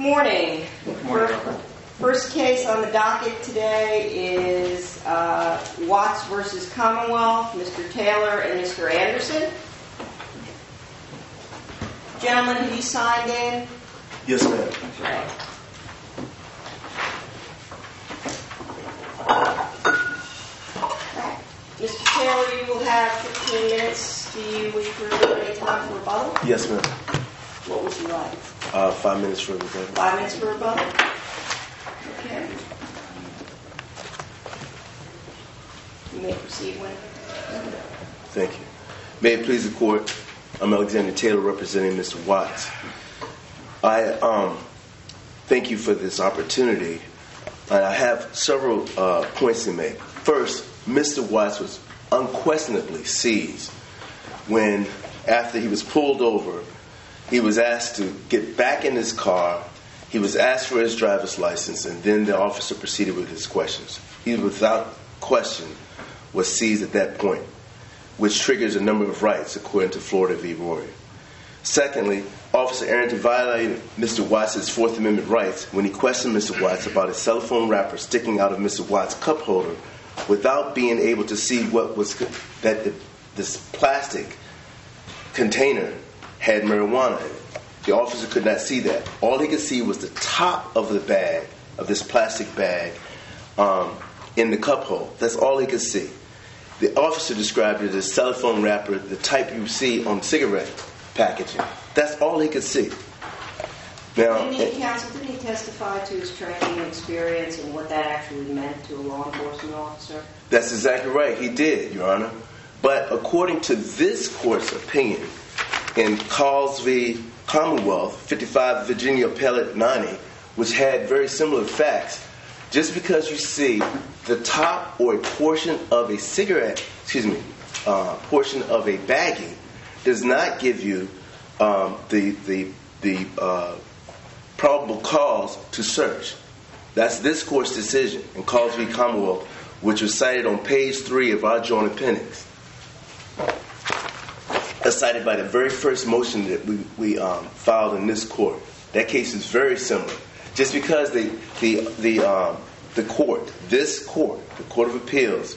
Morning. Good morning. First case on the docket today is Watts versus Commonwealth, Mr. Taylor and Mr. Anderson. Gentlemen, have you signed in? Yes, ma'am. Okay. Mr. Taylor, you will have 15 minutes. Do you wish to reserve any time for rebuttal? Yes, ma'am. What would you like? 5 minutes for rebuttal. 5 minutes for rebuttal? Okay. You may proceed when. Thank you. May it please the court, I'm Alexander Taylor representing Mr. Watts. I thank you for this opportunity. I have several points to make. First, Mr. Watts was unquestionably seized when, after he was pulled over, he was asked to get back in his car. He was asked for his driver's license, and then the officer proceeded with his questions. He, without question, was seized at that point, which triggers a number of rights according to Florida v. Rory. Secondly, Officer Arrington violated Mr. Watts' Fourth Amendment rights when he questioned Mr. Watts about a cell phone wrapper sticking out of Mr. Watts' cup holder without being able to see what was that this plastic container had marijuana in it. The officer could not see that. All he could see was the top of the bag, of this plastic bag, in the cup hole. That's all he could see. The officer described it as cell phone wrapper, the type you see on cigarette packaging. That's all he could see. Now, didn't he testify to his training and experience and what that actually meant to a law enforcement officer? That's exactly right. He did, Your Honor. But according to this court's opinion, in Calls v. Commonwealth, 55 Virginia Appellate 90, which had very similar facts, just because you see the top or a portion of a portion of a baggie does not give you the probable cause to search. That's this court's decision in Calls v. Commonwealth, which was cited on page 3 of our joint appendix. That's cited by the very first motion that we filed in this court. That case is very similar. Just because the court, the Court of Appeals,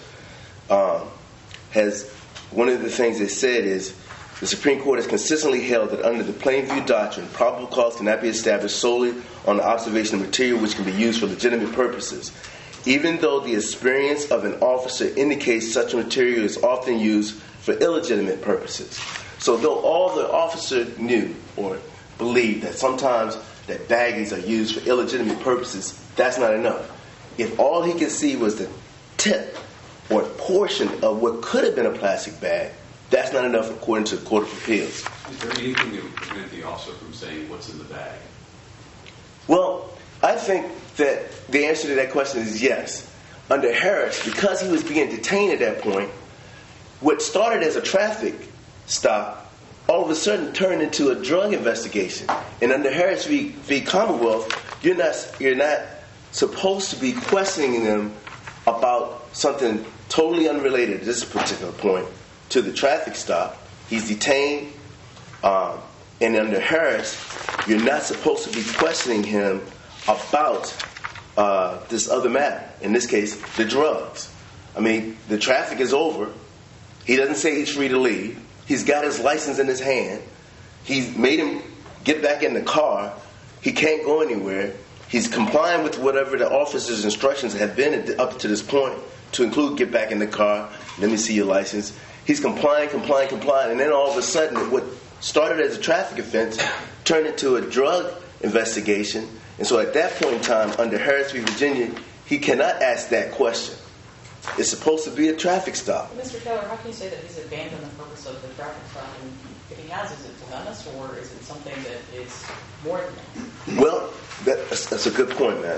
has, one of the things they said is, the Supreme Court has consistently held that under the plain view doctrine, probable cause cannot be established solely on the observation of material which can be used for legitimate purposes, even though the experience of an officer indicates such material is often used for illegitimate purposes. So though all the officer knew or believed that sometimes that baggies are used for illegitimate purposes, that's not enough. If all he could see was the tip or portion of what could have been a plastic bag, that's not enough according to the Court of Appeals. Is there anything that would prevent the officer from saying what's in the bag? Well, I think that the answer to that question is yes. Under Harris, because he was being detained at that point, what started as a traffic stop all of a sudden turned into a drug investigation. And under Harris v. Commonwealth, you're not supposed to be questioning them about something totally unrelated at this particular point to the traffic stop. He's detained, and under Harris, you're not supposed to be questioning him about this other matter. In this case, the drugs. I mean, the traffic is over. He doesn't say he's free to leave. He's got his license in his hand. He's made him get back in the car. He can't go anywhere. He's complying with whatever the officer's instructions have been up to this point, to include get back in the car, let me see your license. He's complying, and then all of a sudden, what started as a traffic offense turned into a drug investigation. And so at that point in time, under Harris v. Virginia, he cannot ask that question. It's supposed to be a traffic stop. Mr. Taylor, how can you say that he's abandoned the purpose of the traffic stop? And if he has, is it dilemmas, or is it something that is more than that? Well, that's a good point, man.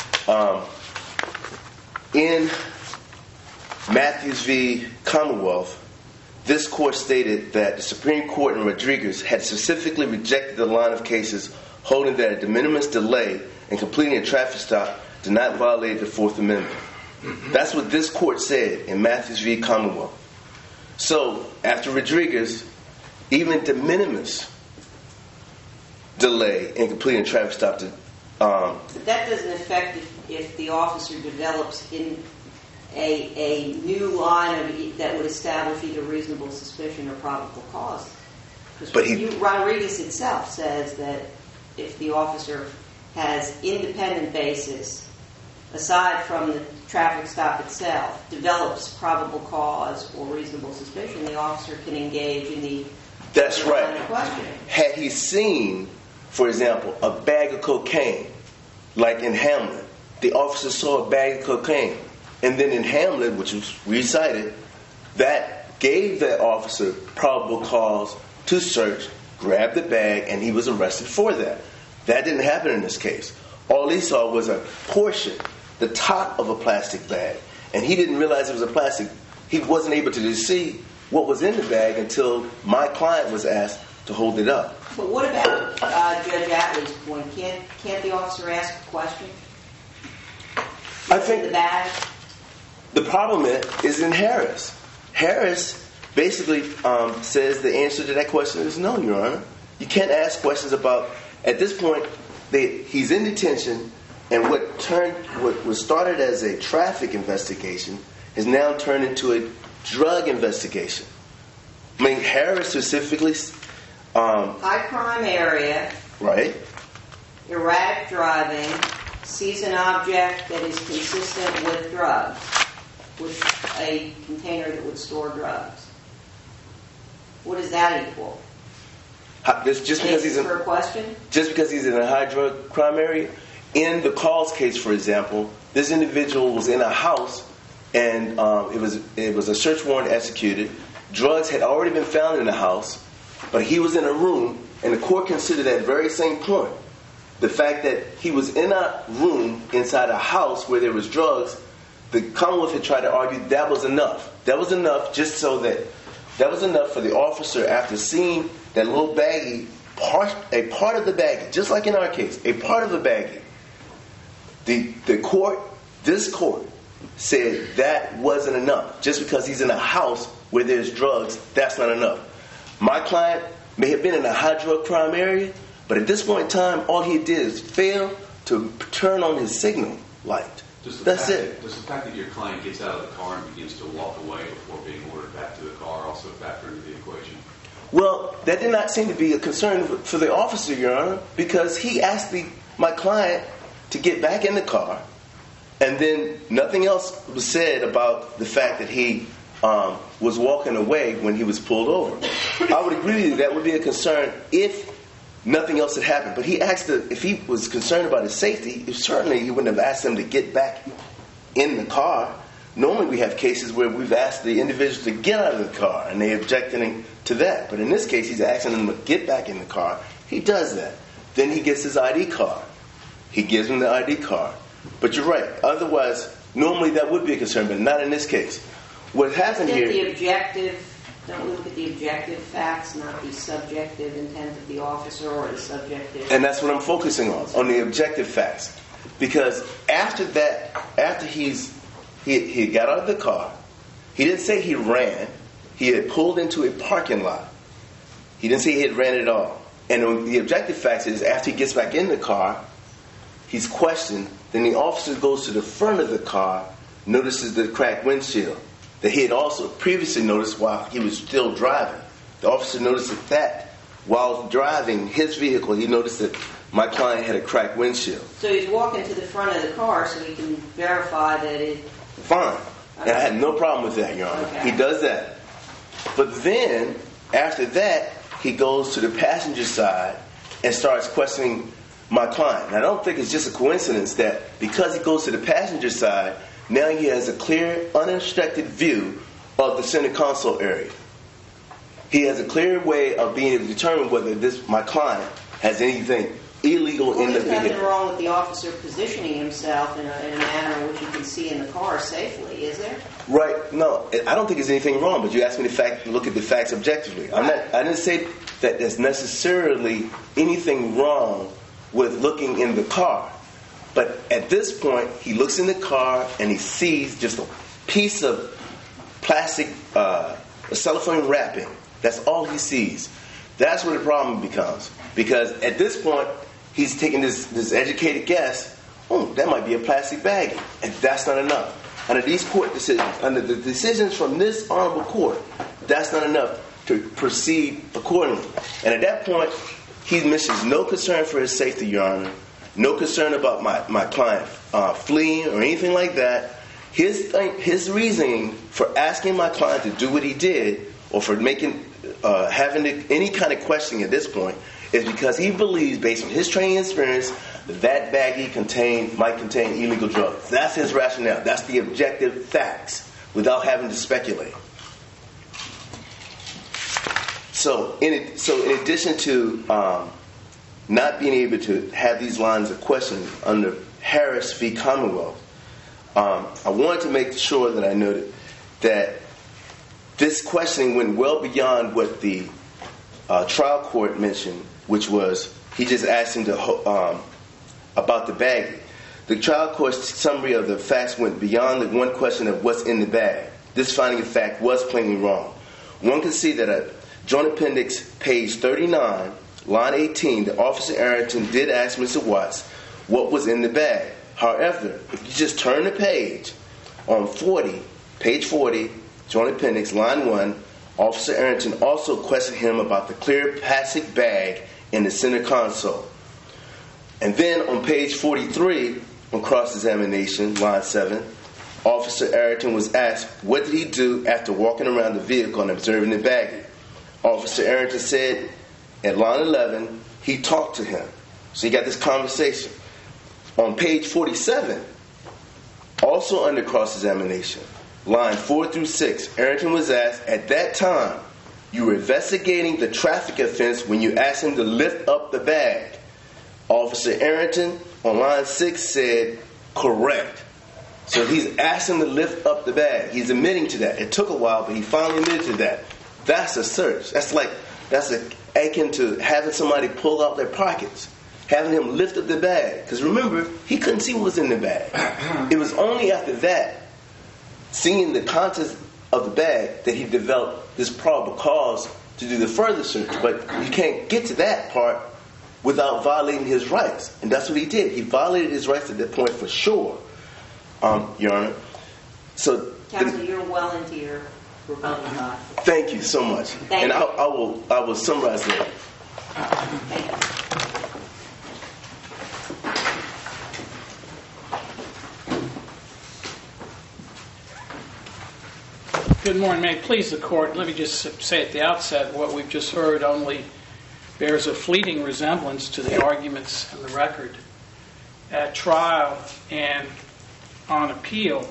In Matthews v. Commonwealth, this court stated that the Supreme Court in Rodriguez had specifically rejected the line of cases holding that a de minimis delay in completing a traffic stop did not violate the Fourth Amendment. That's what this court said in Matthews v. Commonwealth. So, after Rodriguez, even de minimis delay in completing a traffic stop But that doesn't affect if the officer develops in a new line that would establish either reasonable suspicion or probable cause. But Rodriguez itself says that if the officer has independent basis, aside from the traffic stop itself, develops probable cause or reasonable suspicion, the officer can engage in the That's line right. of questioning. Had he seen, for example, a bag of cocaine, like in Hamlin, the officer saw a bag of cocaine, and then in Hamlin, which was recited, that gave that officer probable cause to search, grab the bag, and he was arrested for that. That didn't happen in this case. All he saw was a portion, the top of a plastic bag, and he didn't realize it was a plastic. He wasn't able to see what was in the bag until my client was asked to hold it up. But what about Judge Atlee's point? Can't the officer ask a question? I think the bag. the problem is in Harris. Harris basically says the answer to that question is no, Your Honor. You can't ask questions about, at this point, he's in detention, and what was started as a traffic investigation has now turned into a drug investigation. I mean, Harris specifically... high crime area, right? erratic driving, sees an object that is consistent with drugs, with a container that would store drugs. What does that equal? Just because he's for a question? Just because he's in a high drug crime area. In the Calls case, for example, this individual was in a house, and it was a search warrant executed. Drugs had already been found in the house, but he was in a room, and the court considered that very same point. The fact that he was in a room inside a house where there was drugs, the Commonwealth had tried to argue that was enough. That was enough that was enough for the officer, after seeing that little baggie, a part of the baggie, just like in our case, a part of the baggie. This court said that wasn't enough. Just because he's in a house where there's drugs, that's not enough. My client may have been in a high drug crime area, but at this point in time, all he did is fail to turn on his signal light. That's it. Does the fact that your client gets out of the car and begins to walk away before being ordered back to the car also factor into the equation? Well, that did not seem to be a concern for the officer, Your Honor, because he asked my client to get back in the car, and then nothing else was said about the fact that he was walking away when he was pulled over. I would agree with you that would be a concern if nothing else had happened. But he asked if he was concerned about his safety, certainly he wouldn't have asked him to get back in the car. Normally we have cases where we've asked the individual to get out of the car, and they objecting to that. But in this case, he's asking him to get back in the car. He does that. Then he gets his ID card. He gives him the ID card. But you're right. Otherwise, normally that would be a concern, but not in this case. What happened here... Don't we look at the objective facts, not the subjective intent of the officer or the subjective... And that's what I'm focusing on the objective facts. Because after that, after he got out of the car, he didn't say he ran. He had pulled into a parking lot. He didn't say he had ran at all. And the objective facts is after he gets back in the car, he's questioned. Then the officer goes to the front of the car, notices the cracked windshield that he had also previously noticed while he was still driving. The officer noticed that while driving his vehicle, he noticed that my client had a cracked windshield. So he's walking to the front of the car so he can verify that it... Fine. And I had no problem with that, Your Honor. Okay. He does that. But then, after that, he goes to the passenger side and starts questioning my client. And I don't think it's just a coincidence that because he goes to the passenger side, now he has a clear, unobstructed view of the center console area. He has a clear way of being able to determine whether my client has anything illegal in the There's vehicle. nothing wrong with the officer positioning himself in a manner in which he can see in the car safely, is there? Right. No, I don't think there's anything wrong, but you asked me to look at the facts objectively. Right. I didn't say that there's necessarily anything wrong with looking in the car. But at this point, he looks in the car and he sees just a piece of plastic, cellophane wrapping. That's all he sees. That's where the problem becomes. Because at this point, he's taking this educated guess, oh, that might be a plastic baggie. And that's not enough. Under these court decisions, under the decisions from this honorable court, that's not enough to proceed accordingly. And at that point, he mentions no concern for his safety, Your Honor, no concern about my client fleeing or anything like that. His reasoning for asking my client to do what he did, or for having any kind of questioning at this point, is because he believes, based on his training and experience, that baggie might contain illegal drugs. That's his rationale. That's the objective facts, without having to speculate. So in addition to not being able to have these lines of questioning under Harris v. Commonwealth, I wanted to make sure that I noted that this questioning went well beyond what the trial court mentioned, which was he just asked him about the baggie. The trial court's summary of the facts went beyond the one question of what's in the bag. This finding of fact was plainly wrong. One can see that at Joint Appendix, page 39, line 18, the Officer Arrington did ask Mr. Watts what was in the bag. However, if you just turn the page, on page 40, Joint Appendix, line 1, Officer Arrington also questioned him about the clear plastic bag in the center console. And then on page 43, on cross-examination, line 7, Officer Arrington was asked, what did he do after walking around the vehicle and observing the baggie? Officer Arrington said at line 11, he talked to him. So you got this conversation. On page 47, also under cross-examination, line 4 through 6, Arrington was asked, at that time, you were investigating the traffic offense when you asked him to lift up the bag. Officer Arrington on line 6 said, correct. So he's asked him to lift up the bag. He's admitting to that. It took a while, but he finally admitted to that. That's a search. That's akin to having somebody pull out their pockets, having him lift up the bag. Because remember, he couldn't see what was in the bag. It was only after that, seeing the contents of the bag, that he developed this probable cause to do the further search. But you can't get to that part without violating his rights. And that's what he did. He violated his rights at that point for sure, Your Honor. So, Counsel, you're well into your rebuttal time. Thank you so much. Thank you. I will summarize that. Thank you. Good morning. May it please the Court, let me just say at the outset, what we've just heard only bears a fleeting resemblance to the arguments in the record at trial and on appeal.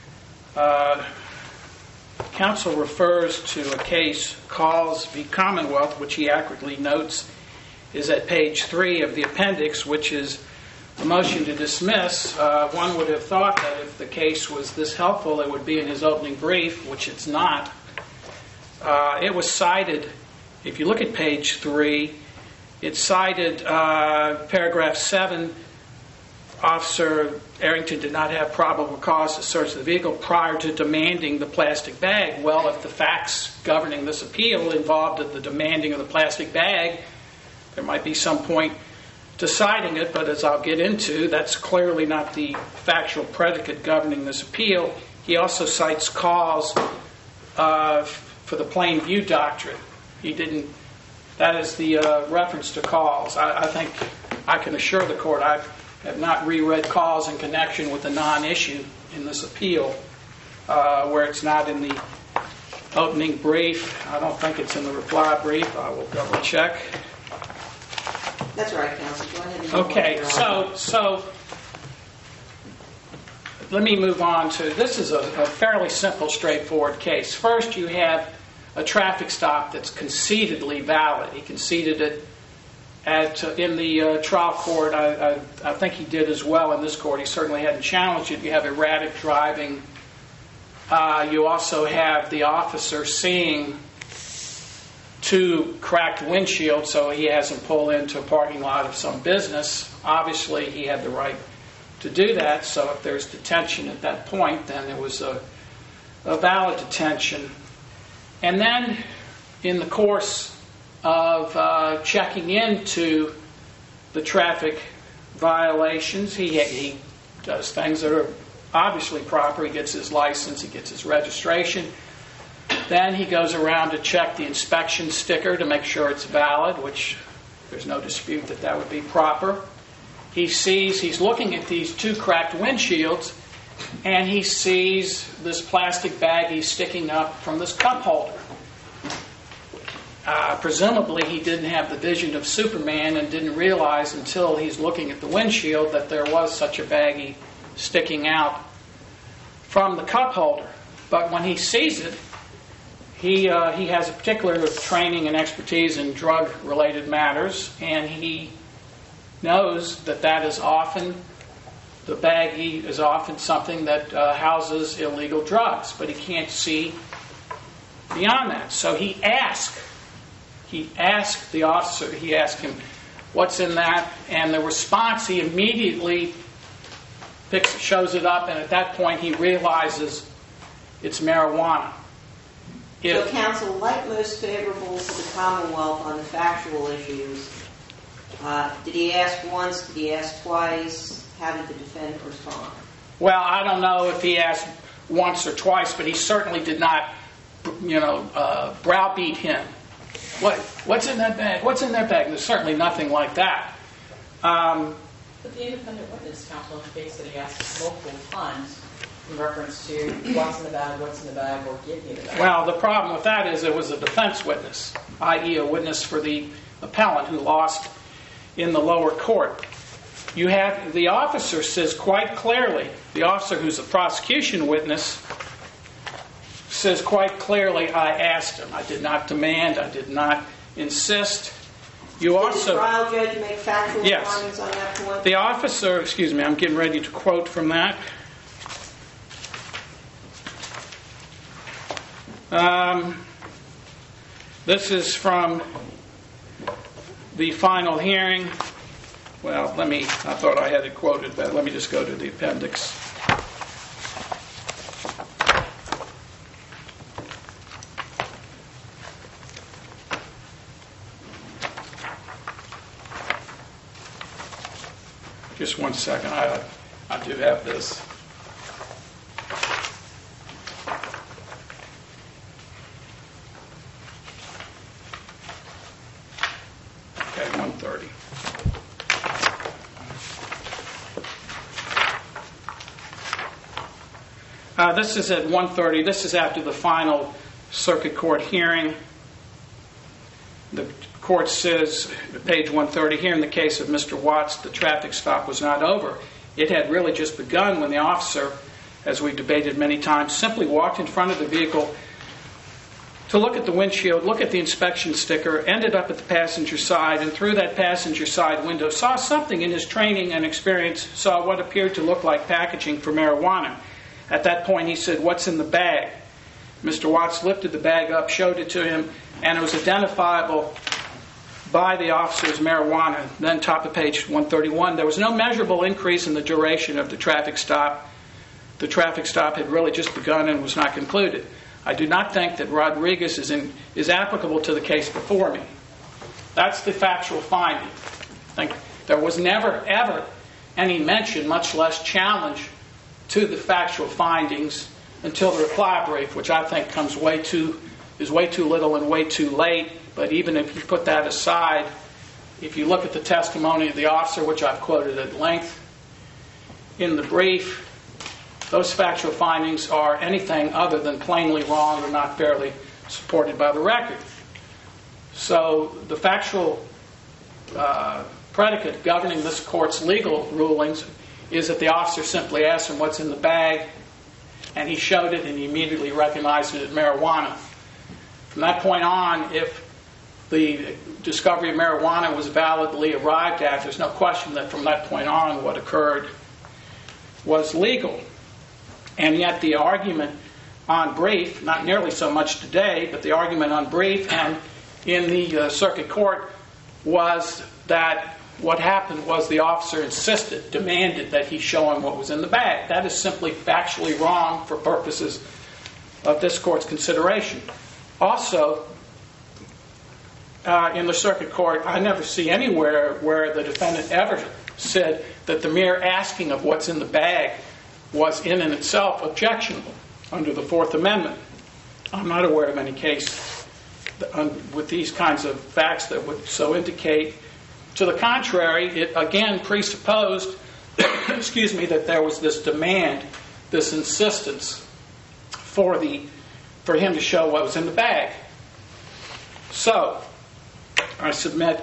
Counsel refers to a case, Calls v. Commonwealth, which he accurately notes is at page 3 of the appendix, which is a motion to dismiss. One would have thought that if the case was this helpful, it would be in his opening brief, which it's not. It was cited, if you look at page 3, it cited paragraph 7, Officer Arrington did not have probable cause to search the vehicle prior to demanding the plastic bag. Well, if the facts governing this appeal involved the demanding of the plastic bag, there might be some point to citing it, but as I'll get into, that's clearly not the factual predicate governing this appeal. He also cites Calls for the plain view doctrine. That is the reference to Calls. I think I can assure the Court I have not reread Calls in connection with the non-issue in this appeal, where it's not in the opening brief. I don't think it's in the reply brief. I will double check. That's right, Counsel. Go ahead and Okay, so let me move on to, this is a fairly simple, straightforward case. First, you have a traffic stop that's concededly valid. He conceded it in the trial court. I think he did as well in this court. He certainly hadn't challenged it. You have erratic driving. You also have the officer seeing two cracked windshields, so he has him pull into a parking lot of some business. Obviously, he had the right to do that, so if there's detention at that point, then it was a valid detention. And then, in the course of checking into the traffic violations. He does things that are obviously proper. He gets his license, he gets his registration. Then he goes around to check the inspection sticker to make sure it's valid, which there's no dispute that that would be proper. He's looking at these two cracked windshields, and he sees this plastic baggie sticking up from this cup holder. Presumably he didn't have the vision of Superman and didn't realize until he's looking at the windshield that there was such a baggie sticking out from the cup holder. But when he sees it, he has a particular training and expertise in drug-related matters, and he knows that the baggie is often something that houses illegal drugs, but he can't see beyond that. So he asked the officer, he asked him, what's in that? And the response, he immediately shows it up, and at that point he realizes it's marijuana. So counsel, like most favorable to the Commonwealth on the factual issues, did he ask once, did he ask twice? How did the defendant respond? Well, I don't know if he asked once or twice, but he certainly did not, browbeat him. What's in that bag? What's in that bag? There's certainly nothing like that. But the independent witness counsel indicates that he asked multiple times in reference to what's in the bag, or give me the bag. Well, the problem with that is it was a defense witness, i.e. a witness for the appellant who lost in the lower court. You have the officer says quite clearly, the officer who's a prosecution witness says quite clearly, I asked him. I did not demand, I did not insist. Did the trial judge make factual findings on that point? The officer, I'm getting ready to quote from that. This is from the final hearing. Well, I thought I had it quoted, but let me just go to the appendix. Just one second. I do have this. Okay, 1:30. This is at 1:30. This is after the final circuit court hearing. The court says, page 130, here in the case of Mr. Watts, the traffic stop was not over. It had really just begun when the officer, as we've debated many times, simply walked in front of the vehicle to look at the windshield, look at the inspection sticker, ended up at the passenger side, and through that passenger side window saw something in his training and experience, saw what appeared to look like packaging for marijuana. At that point, he said, what's in the bag? Mr. Watts lifted the bag up, showed it to him, and it was identifiable by the officer as marijuana. Then top of page 131, there was no measurable increase in the duration of the traffic stop. The traffic stop had really just begun and was not concluded. I do not think that Rodriguez is applicable to the case before me. That's the factual finding. I think there was never, ever any mention, much less challenge, to the factual findings until the reply brief, which I think is way too little and way too late. But even if you put that aside, if you look at the testimony of the officer, which I've quoted at length in the brief, those factual findings are anything other than plainly wrong or not fairly supported by the record. So the factual predicate governing this court's legal rulings is that the officer simply asked him what's in the bag, and he showed it and he immediately recognized it as marijuana. From that point on, if the discovery of marijuana was validly arrived at, there's no question that from that point on what occurred was legal. And yet the argument on brief, not nearly so much today, but the argument on brief and in the circuit court was that what happened was the officer demanded that he show him what was in the bag. That is simply factually wrong for purposes of this court's consideration. Also, in the circuit court, I never see anywhere where the defendant ever said that the mere asking of what's in the bag was in and itself objectionable under the Fourth Amendment. I'm not aware of any case with these kinds of facts that would so indicate. To the contrary, it again presupposed, excuse me, that there was this demand, this insistence for him to show what was in the bag. So, I submit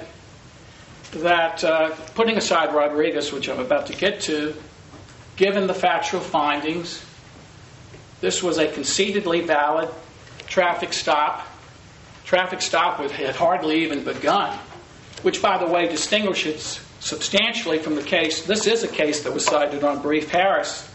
that putting aside Rodriguez, which I'm about to get to, given the factual findings, this was a concededly valid traffic stop. Traffic stop had hardly even begun, which, by the way, distinguishes substantially from the case. This is a case that was cited on Brief Harris.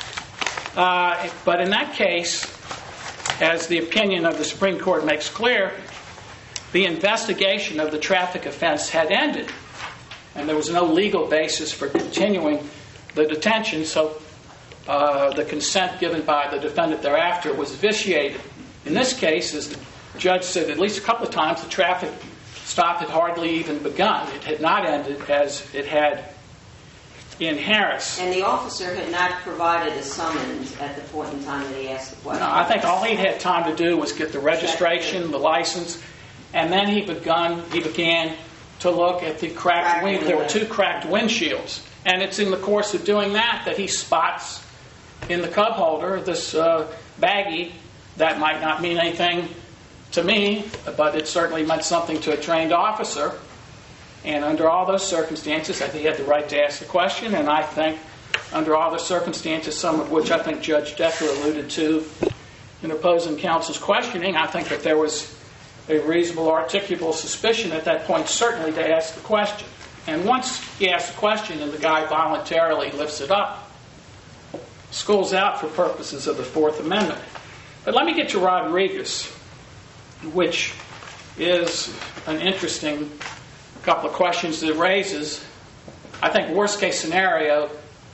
But in that case, as the opinion of the Supreme Court makes clear, the investigation of the traffic offense had ended, and there was no legal basis for continuing the detention, so the consent given by the defendant thereafter was vitiated. In this case, as the judge said at least a couple of times, the traffic stop had hardly even begun. It had not ended as it had in Harris. And the officer had not provided a summons at the point in time that he asked the question. No, I think all he had time to do was get the registration, the license, and then he began to look at the cracked windshield. There were two cracked windshields. And it's in the course of doing that he spots in the cub holder this baggie that might not mean anything to me, but it certainly meant something to a trained officer. And under all those circumstances, I think he had the right to ask the question. And I think under all the circumstances, some of which I think Judge Decker alluded to in opposing counsel's questioning, I think that there was a reasonable articulable suspicion at that point, certainly, to ask the question. And once he asks the question and the guy voluntarily lifts it up, school's out for purposes of the Fourth Amendment. But let me get to Rodriguez, which is an interesting couple of questions that it raises. I think worst case scenario,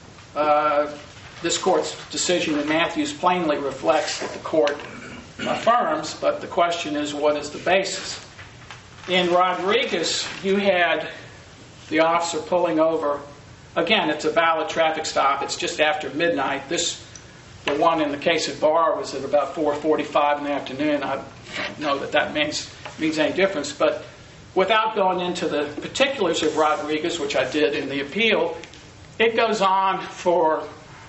this court's decision in Matthews plainly reflects that the court affirms, but the question is, what is the basis? In Rodriguez, you had the officer pulling over. Again, it's a valid traffic stop. It's just after midnight. The one in the case at Barr was at about 4:45 in the afternoon. I don't know that means any difference, but without going into the particulars of Rodriguez, which I did in the appeal, it goes on for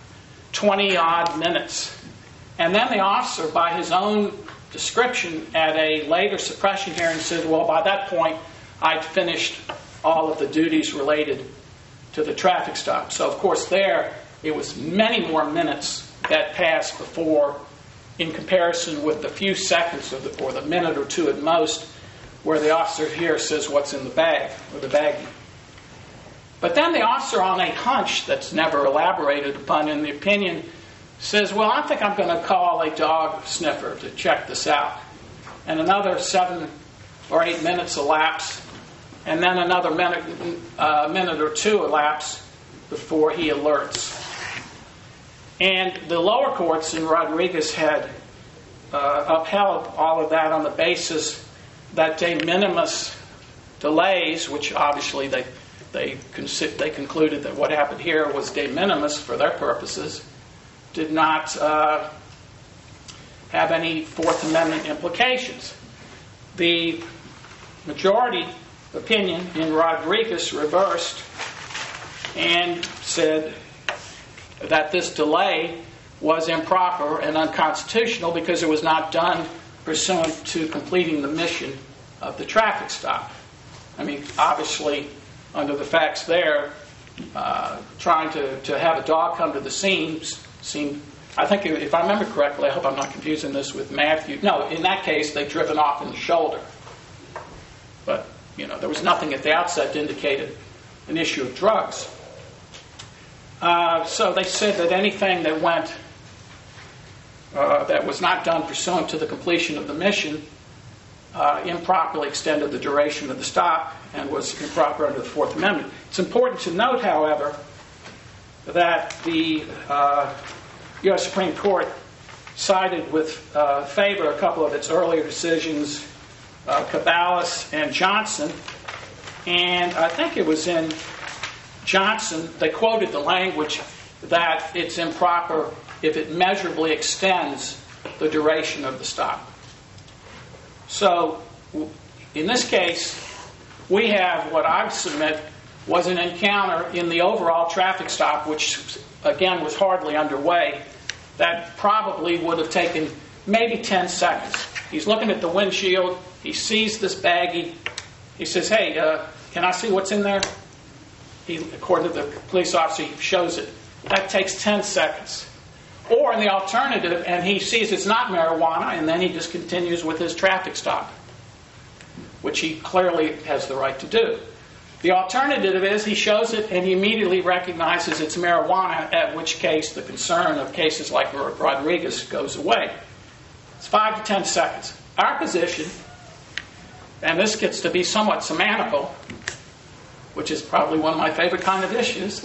20-odd minutes. And then the officer, by his own description at a later suppression hearing, said, well, by that point, I'd finished all of the duties related to the traffic stop. So, of course, there, it was many more minutes that passed before, in comparison with the few seconds or the minute or two at most, where the officer here says what's in the bag, or the baggie. But then the officer, on a hunch that's never elaborated upon in the opinion, says, well, I think I'm going to call a dog sniffer to check this out. And another 7 or 8 minutes elapse, and then another minute or two elapse before he alerts. And the lower courts in Rodriguez had upheld all of that on the basis that de minimis delays, which obviously they concluded that what happened here was de minimis for their purposes, did not have any Fourth Amendment implications. The majority opinion in Rodriguez reversed and said that this delay was improper and unconstitutional because it was not done pursuant to completing the mission of the traffic stop. I mean, obviously, under the facts there, trying to have a dog come to the scene seemed, I think, if I remember correctly, I hope I'm not confusing this with Matthew. No, in that case, they'd driven off in the shoulder. But, there was nothing at the outset that indicated an issue of drugs. So they said that anything that went, that was not done pursuant to the completion of the mission, improperly extended the duration of the stop and was improper under the Fourth Amendment. It's important to note, however, that the U.S. Supreme Court cited with favor a couple of its earlier decisions Caballos and Johnson. And I think it was in Johnson, they quoted the language that it's improper if it measurably extends the duration of the stop. So, in this case, we have what I submit was an encounter in the overall traffic stop, which, again, was hardly underway, that probably would have taken maybe 10 seconds. He's looking at the windshield. He sees this baggie. He says, hey, can I see what's in there? According to the police officer, he shows it. That takes 10 seconds. Or in the alternative, and he sees it's not marijuana, and then he just continues with his traffic stop, which he clearly has the right to do. The alternative is he shows it and he immediately recognizes it's marijuana, at which case the concern of cases like Rodriguez goes away. It's 5 to 10 seconds. Our position, and this gets to be somewhat semantical, which is probably one of my favorite kind of issues,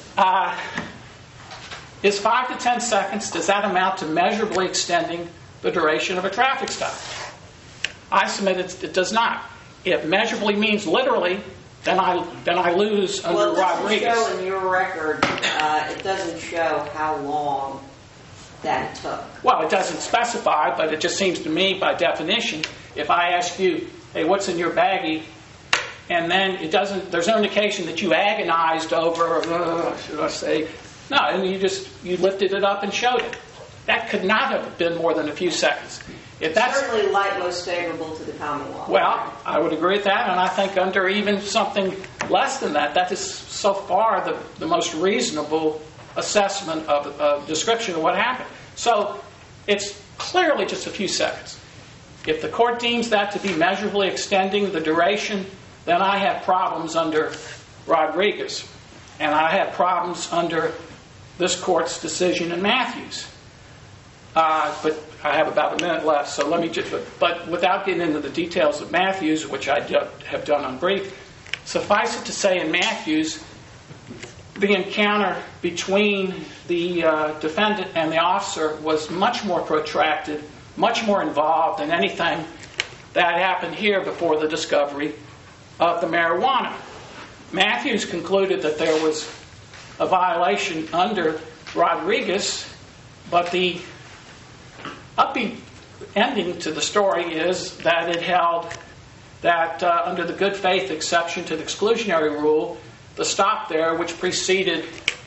is 5 to 10 seconds, does that amount to measurably extending the duration of a traffic stop? I submit it does not. If measurably means literally, then I lose under Rodriguez. Well, it doesn't show in your record, it doesn't show how long that took. Well, it doesn't specify, but it just seems to me, by definition, if I ask you, hey, what's in your baggie? And then it doesn't, there's no indication that you agonized over, should I say, no, and you lifted it up and showed it. That could not have been more than a few seconds. If that's certainly light most favorable to the Commonwealth. Well, I would agree with that, and I think under even something less than that, that is so far the most reasonable assessment of description of what happened. So it's clearly just a few seconds. If the court deems that to be measurably extending the duration, then I have problems under Rodriguez, and I have problems under this court's decision in Matthews. But I have about a minute left, so let me just, but without getting into the details of Matthews, which I have done on brief, suffice it to say in Matthews, the encounter between the defendant and the officer was much more protracted, much more involved than anything that happened here before the discovery of the marijuana. Matthews concluded that there was a violation under Rodriguez, but the upbeat ending to the story is that it held that under the good faith exception to the exclusionary rule, the stop there, which preceded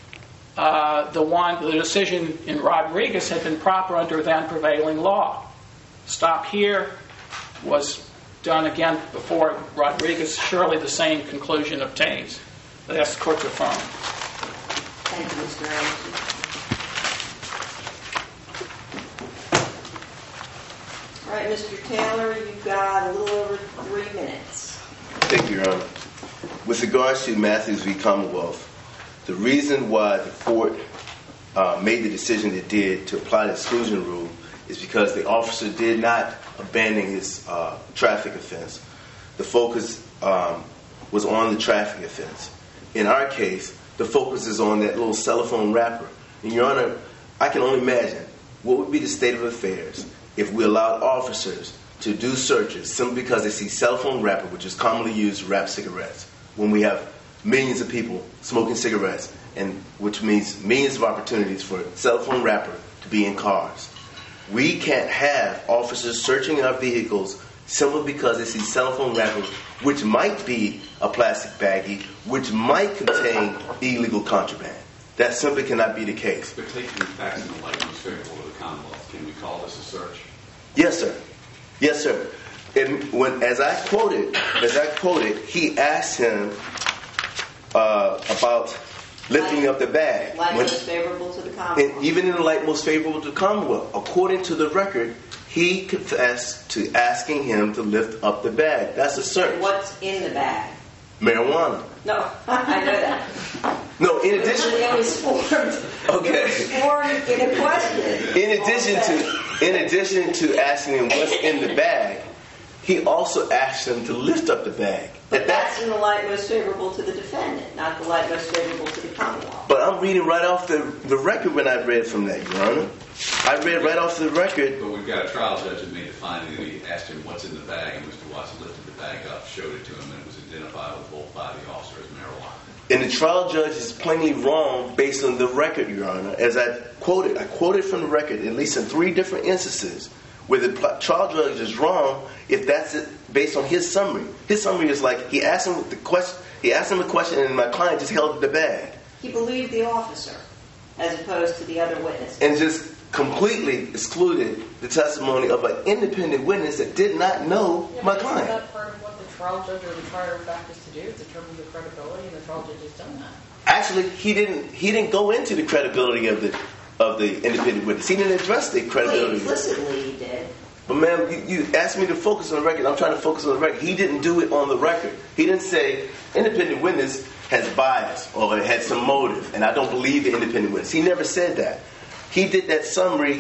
the decision in Rodriguez, had been proper under then prevailing law. Stop here was done again before Rodriguez. Surely the same conclusion obtains. I ask the court to affirm. Thank you, Mr. Anderson. All right, Mr. Taylor, you've got a little over 3 minutes. Thank you, Your Honor. With regards to Matthews v. Commonwealth, the reason why the court made the decision it did to apply the exclusion rule is because the officer did not abandon his traffic offense. The focus was on the traffic offense. In our case, the focus is on that little cell phone wrapper. And, Your Honor, I can only imagine what would be the state of affairs if we allowed officers to do searches simply because they see cell phone wrapper, which is commonly used to wrap cigarettes, when we have millions of people smoking cigarettes, and which means millions of opportunities for cell phone wrapper to be in cars. We can't have officers searching our vehicles simply because they see cell phone wrapper, which might be a plastic baggie, which might contain illegal contraband. That simply cannot be the case. But taking the facts in the light most favorable to the Commonwealth, can we call this a search? Yes, sir. Yes, sir. And as I quoted, he asked him about lifting up the bag. Light most favorable to the Commonwealth. And even in the light most favorable to the Commonwealth, according to the record, he confessed to asking him to lift up the bag. That's a search. What's in the bag? Marijuana. No, I know that. No, in addition. It was formed. Okay. It was formed in a question. In addition to asking him what's in the bag, he also asked him to lift up the bag. But that's in the light most favorable to the defendant, not the light most favorable to the Commonwealth. But I'm reading right off the record when I read from that, Your Honor. I read right off the record. But we've got a trial judge that made the finding that he asked him what's in the bag, and Mr. Watson lifted the bag up, showed it to him, and it was identifiable both by the officer as marijuana. And the trial judge is plainly wrong based on the record, Your Honor. As I quoted from the record, at least in 3 different instances, where the trial judge is wrong if that's it, based on his summary. His summary is like he asked him the question, and my client just held the bag. He believed the officer as opposed to the other witnesses. And just completely excluded the testimony of an independent witness that did not know my client. Isn't that part of what the trial judge or the trier of fact is to do, is determine the credibility, and the trial judge has done that? Actually, he didn't go into the credibility of the independent witness. He didn't address the credibility. Well, implicitly he did. But ma'am, you asked me to focus on the record. I'm trying to focus on the record. He didn't do it on the record. He didn't say independent witness has bias or had some motive, and I don't believe the independent witness. He never said that. He did that summary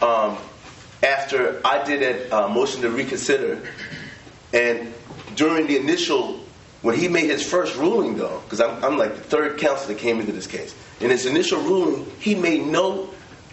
after I did that motion to reconsider, and during the initial, when he made his first ruling though, because I'm like the third counsel that came into this case. In his initial ruling, he made no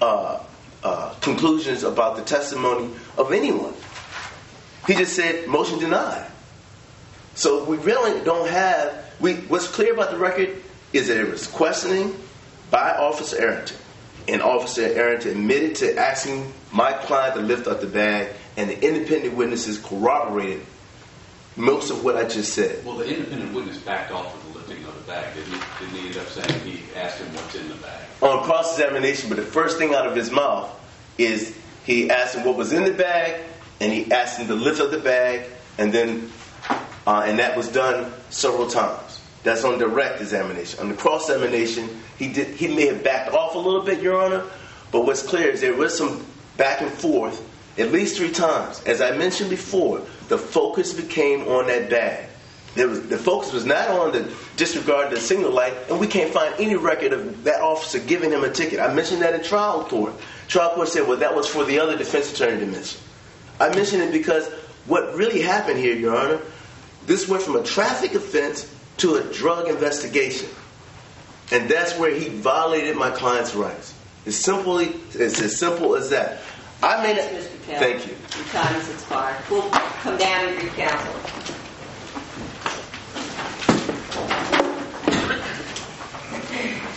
conclusions about the testimony of anyone. He just said motion denied. So we really don't have. What's clear about the record is that it was questioning by Officer Arrington, and Officer Arrington admitted to asking my client to lift up the bag, and the independent witnesses corroborated most of what I just said. Well, the independent witness backed off of the lifting of the bag. Didn't he end up saying he asked him what's in the bag? On cross-examination, but the first thing out of his mouth is he asked him what was in the bag, and he asked him to lift up the bag, and then and that was done several times. That's on direct examination. On the cross-examination, he may have backed off a little bit, Your Honor, but what's clear is there was some back and forth at least 3 times. As I mentioned before, the focus became on that bag. The focus was not on the disregard of the signal light, and we can't find any record of that officer giving him a ticket. I mentioned that in trial court. Trial court said, well, that was for the other defense attorney to mention. I mentioned it because what really happened here, Your Honor, this went from a traffic offense to a drug investigation. And that's where he violated my client's rights. It's as simple as that. Mr. Kelly. Thank you. Your time has expired. We'll come down and recounsel.